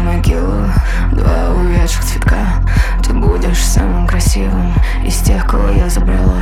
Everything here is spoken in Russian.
могилу, два увядших цветка. Ты будешь самым красивым из тех, кого я забрала.